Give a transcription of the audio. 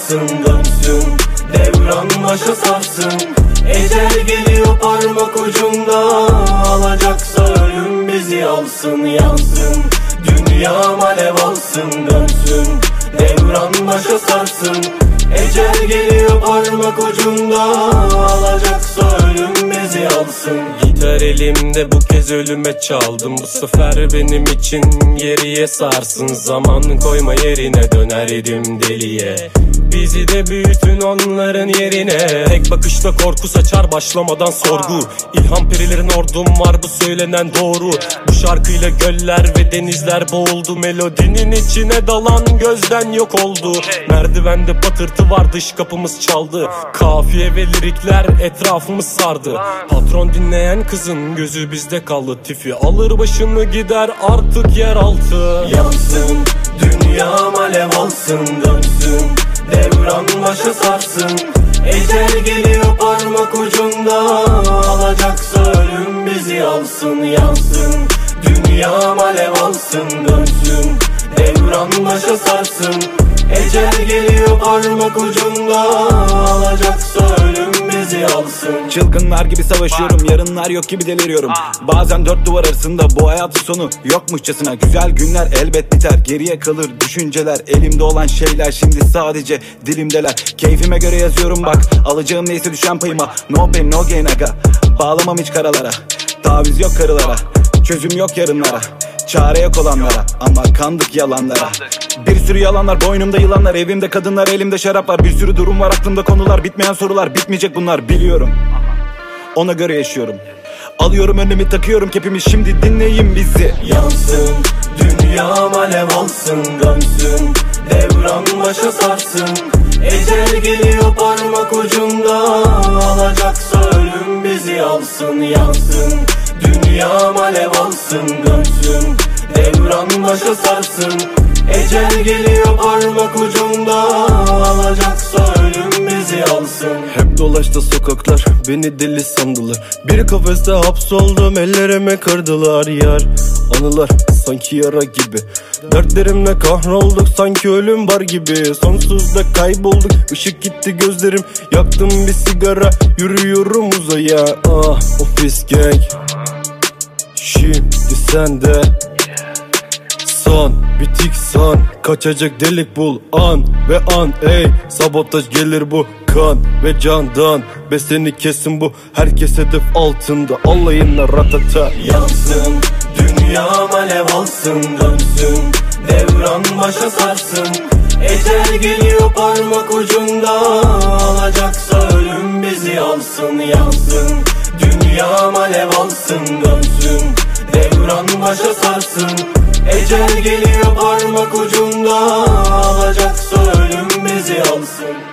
sarsın dönsün, devran başa sarsın. Ecel geliyor parmak ucunda, alacaksa ölüm bizi alsın yansın. Dünyam alev alsın dönsün, devran başa sarsın. Ecel geliyor parmak ucunda, alacaksa ölüm bizi alsın. Gitar elimde bu kez ölüme çaldım, bu sefer benim için geriye sarsın. Zaman koyma yerine dönerdim deliye, bizi de büyütün onların yerine. Tek bakışta korku saçar başlamadan sorgu. İlham perilerin ordum var, bu söylenen doğru. Bu şarkıyla göller ve denizler boğuldu, melodinin içine dalan gözden yok oldu. Merdivende patırtı var, dış kapımız çaldı. Kafiye ve lirikler etrafımız sardı. Patron dinleyen kızın gözü bizde kaldı. Tifi alır başını gider artık yeraltı. Yansın dünyam alev alsın dönsün, devran başa sarsın. Ecel geliyor parmak ucunda, alacaksa ölüm bizi alsın yansın. Dünyam alev alsın dönsün, devran başa sarsın. Ecel geliyor parmak ucunda, alacaksa ölüm bizi alsın. Çılgınlar gibi savaşıyorum, yarınlar yok gibi deliriyorum. Bazen dört duvar arasında bu hayatın sonu yokmuşçasına. Güzel günler elbet biter, geriye kalır düşünceler. Elimde olan şeyler şimdi sadece dilimdeler. Keyfime göre yazıyorum bak, alacağım neyse düşen payıma. No pain no gain aga, bağlamam hiç karalara. Taviz yok karılara, çözüm yok yarınlara. Çare yok olanlara ama kandık yalanlara. Bir sürü yalanlar, boynumda yılanlar. Evimde kadınlar, elimde şaraplar. Bir sürü durum var, aklımda konular. Bitmeyen sorular, bitmeyecek bunlar biliyorum. Ona göre yaşıyorum. Alıyorum önümü, takıyorum kepimi, şimdi dinleyin bizi. Yansın dünyam alev alsın dönsün, devran başa sarsın. Ecel geliyor parmak ucunda, alacaksa ölüm bizi alsın yansın. Dünyam alev alsın dönsün, devran başa sarsın. Ecel geliyor parmak ucunda, alacaksa ölüm bizi alsın. Hep dolaştı sokaklar, beni deli sandılar. Bir kafeste hapsoldum, ellerime kırdılar yar. Anılar sanki yara gibi, dertlerimle kahrolduk, sanki ölüm var gibi. Sonsuzda kaybolduk, ışık gitti gözlerim. Yaktım bir sigara, yürüyorum uzaya. Ah ofis gang, şimdi sende. Son bitik son, kaçacak delik bul an ve an. Ey sabotaj gelir bu kan ve candan. Beseni kesin bu, herkes hedef altında. Alayına ratata. Yansın dünyam alev alsın dönsün, devran başa sarsın. Ecel geliyor parmak ucunda, alacaksa ölüm bizi alsın yansın. Dünyam alev alsın dönsün, devran başa sarsın. Ecel geliyor parmak ucunda, alacaksa ölüm bizi alsın.